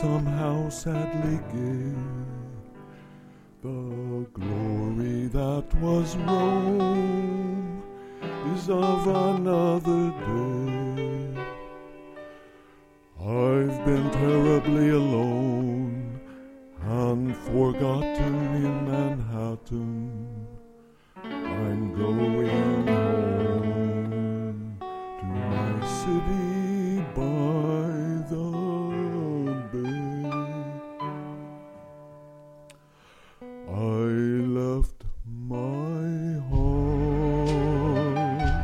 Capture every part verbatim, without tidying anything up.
somehow sadly gay, the glory that was Rome is of another day. I've been terribly alone and forgotten in Manhattan. I'm going home to my city by the bay. I left my heart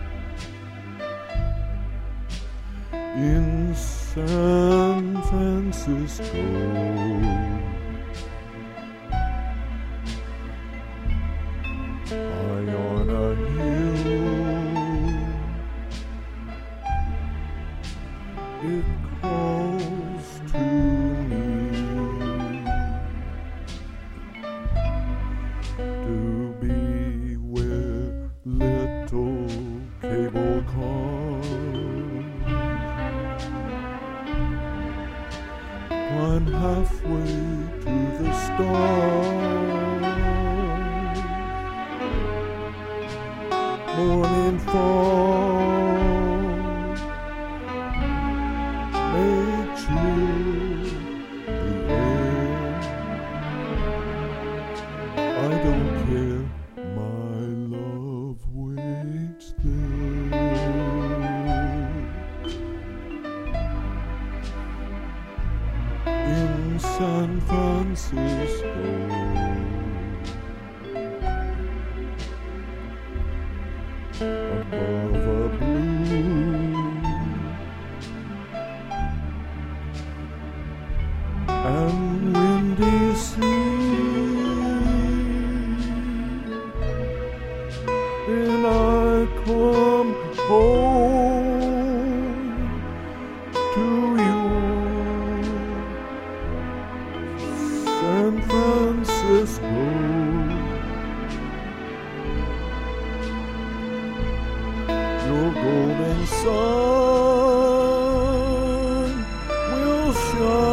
in San Francisco. High on a hill, it calls to me to be where little cable cars climb halfway to the stars. Morning fall may chill the air. I don't care, my love waits there. In San Francisco, above a blue and windy sea, and I come home to you, San Francisco. Your golden sun will shine